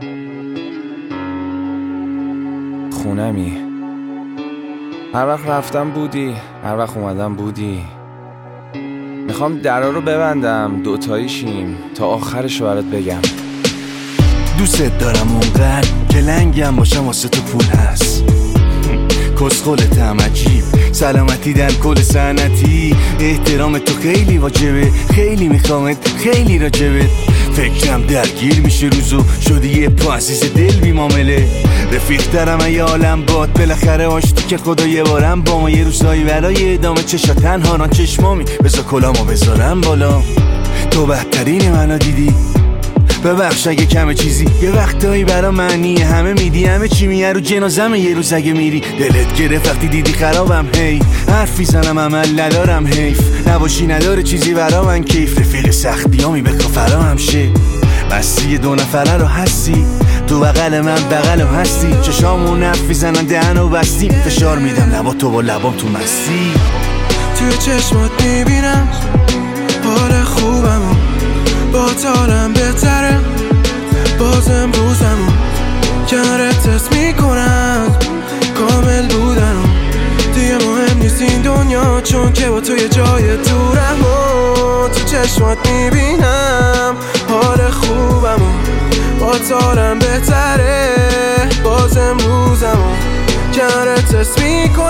خونمی، هر وقت رفتم بودی، هر وقت اومدم بودی. میخوام درا رو ببندم دوتایی شیم تا آخرشو برات بگم. دوست دارم اونقدر که لنگم باشم واسه تو پول هست. کسخلتم عجیب، سلامتی در کل سنتی. احترام تو خیلی واجبه، خیلی میخوامت، خیلی راجبت. فکرم درگیر میشه روزو، شدی یه پا عزیز دل بی معامله. رفیق دارم یه عالم باد، بالاخره آشتی که خدا یه بارم با ما. یه روزایی برای ادامه چشا تنها ران چشمامی، بذار کلامو بذارم بالا. تو بهترین منو دیدی، ببخش اگه کم چیزی. یه وقتایی برا معنی همه میدی، همه چی میه رو جنازمه. یه روز اگه میری دلت گرفت وقتی دیدی خرابم. هی حرفی زنم عمل ندارم، حیف نباشی نداره چیزی برا من کیف. رفیق سختیامی بکن فراهم شه، بستی دو نفره رو هستی. تو بغل من بغل هستی، چشامون حرفی زنن دهنو بستی. فشار میدم لبا تو با لبام تو مستی. توی چشمات میبینم حال خوبمو، با تالم بهتره باز امروزمو. کنارت تست میکنم کامل بودنم، دیگه مهم نیست این دنیا چون که با تو یه جای دورم. و تو چشمات میبینم حال خوبمو، با تالم بهتره باز امروزمو. کنارت تست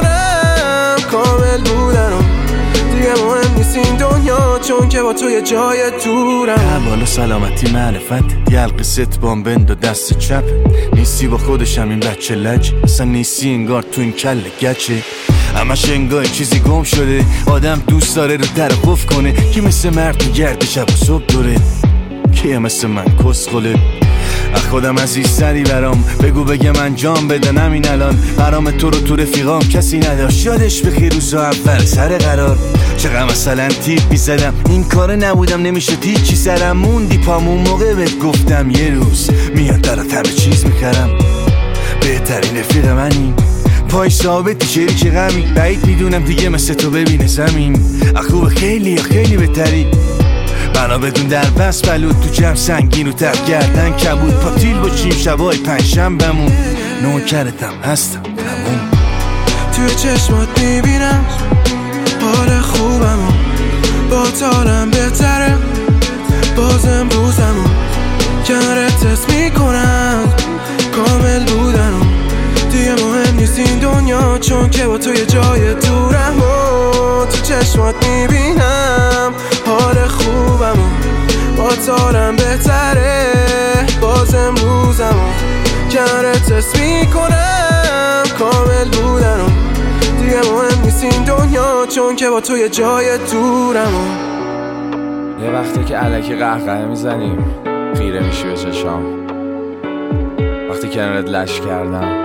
میکنم کامل بودنم، دیگه مهم نیست این دنیا چون که با تو یه جای دورم. بالا سلامتی معرفت، یلقی ست بام بند و دست چپ. نیستی با خودشم این بچه لج، اصلا نیستی انگار تو این کل گچه. همش انگار چیزی گم شده، آدم دوست داره رو در قف کنه. کی مثل مرد میگرده شب و صبح دوره، کی مثل من کسخله. خودم عزیزتری برام، بگو بگه من جام بدنم این الان. برام تو رو تو رفیقام کسی نداشت، یادش بخیر روزا اول سر قرار. چقدر مثلا تیپ میزدم این کار نبودم، نمیشد هیچی سرم. موندی پامون موقع بهت گفتم یه روز میاد درات همه چیز میکردم. بهترین رفیق منی، پای ثابتی شریک غمی. بعید میدونم دیگه مثل تو ببینه زمین. خوب خیلی خیلی بهتری، بنا بدون در بس بلود تو جمع سنگین و تر گردن کبود. پاتیل باشیم شبای پنجشنبه‌مون، نوکرتم هستم تموم. توی چشمات میبینم حال خوبمو، با تالم بهتره باز امروزمو. کنارت تست میکنم کامل بودنم، دیگه مهم نیست این دنیا چون که با تو یه جای دورم. و تو چشمات میبینم حال خوبمو، با تالم بهتره باز امروزمو. کنارت تست میکنم کامل بودنم، دیگه مهم نیست این دنیا چون که با تو یه جای دورمو. یه وقتی که الکی قهقه میزنیم خیره میشی به چشام، وقتی کنارت لش کردم.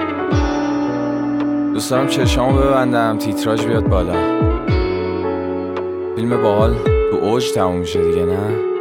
دوست دارم چشامو ببندم تیتراژ بیاد بالا، فیلم باحال تو اوج تموم میشه دیگه نه؟